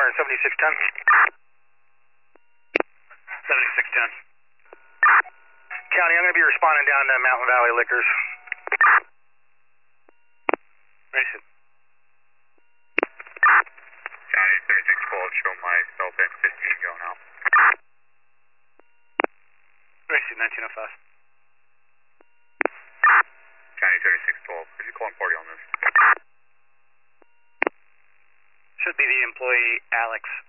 Turn 7610. 7610. County, I'm going to be responding down to Mountain Valley Liquors. Mason. County 3612, show myself at 15 going out. Mason, 1905. County 3612, could you call 40 on this? Should be the employee, Alex.